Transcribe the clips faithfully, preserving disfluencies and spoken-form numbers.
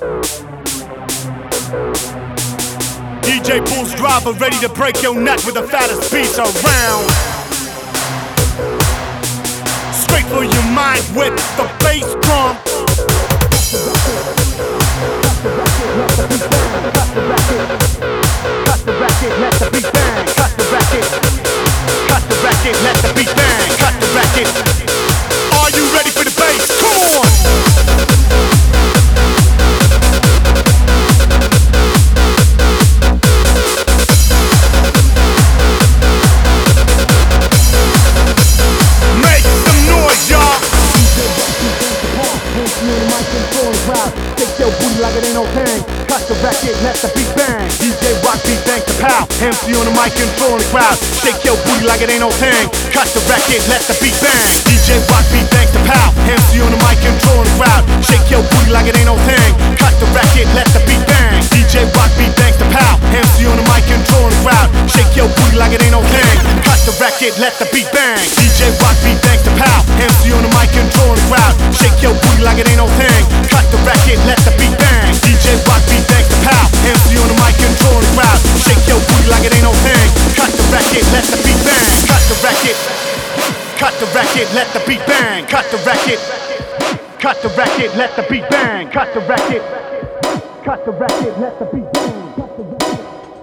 D J Bulls Driver, ready to break your neck with the fattest beats around. Straight for your mind with the bass drum. Cut the racket, let the beat bang. Cut the racket, cut the racket, let the beat bang. Cut the racket. Are you ready for the bass? Come on. Make some noise, y'all. Shake your booty like it ain't no thing. Cut the racket, let the beat bang. D J Rock beat thanks to Pal. M C on the mic, controlling the crowd. Shake your booty like it ain't no thing. Cut the racket, let the beat bang. D J Rock beat thanks to Pal. M C on the mic, controlling the crowd. Shake your booty like it ain't no thing. Cut the racket, let the beat bang. D J Rock beat thanks to Pal. M C on the mic, controlling the crowd. Shake your booty like it ain't no thing. Cut the racket, let the beat bang. D J Rock beat thanks to Pal. M C on the mic, controlling the crowd. Shake your booty like it ain't no thing. Cut the racket, let the beat bang. D J Rock beat thanks to Pal. M C on the mic, controlling the crowd. Shake your booty like it ain't no thing. Cut the racket, let the beat bang. Cut the racket. Cut the racket, let the beat bang. Cut the racket. Cut the racket, let the beat bang. Cut the racket. Cut the racket, let the beat bang. Cut the racket.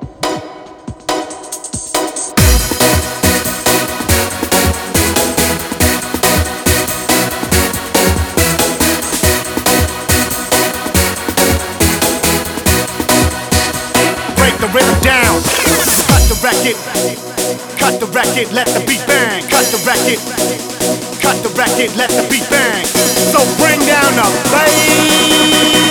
The rhythm down. Cut the racket. Cut the racket, let the beat bang. Cut the racket. Cut the racket, let the beat bang. So bring down the bass.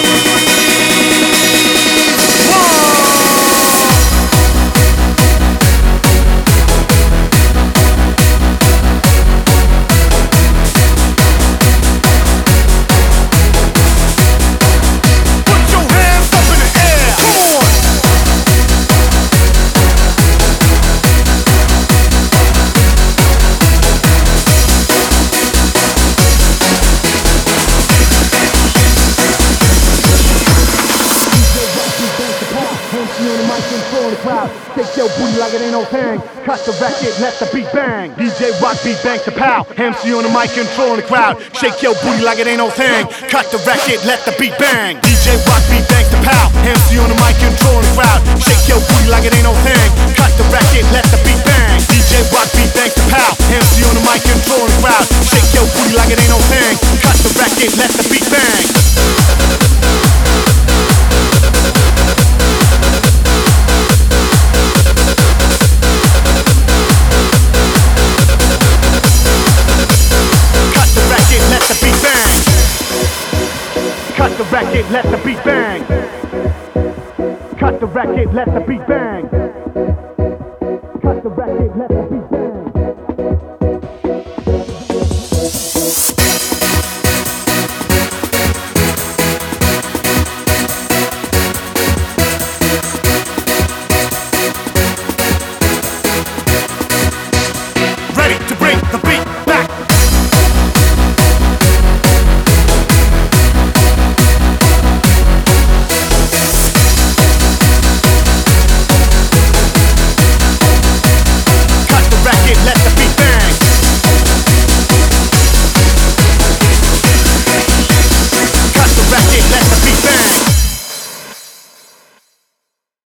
Shake your booty like it ain't no thing. Cut the racket, let the beat bang. D J Rock beat thanks to Pal. M C on the mic, controlling the crowd. Shake your booty like it ain't no thing. Cut the racket, let the beat bang. D J Rock beat thanks to Pal. M C on the mic, controlling the crowd. Shake your booty like it ain't no thing. Cut the racket, let the beat bang. D J Rock beat thanks to Pal. M C on the mic, controlling the crowd. Shake your booty like it ain't no thing. Cut the racket, let the beat bang. Cut the racket, let the beat bang. Cut the racket, let the beat bang. Cut the racket, let the beat bang.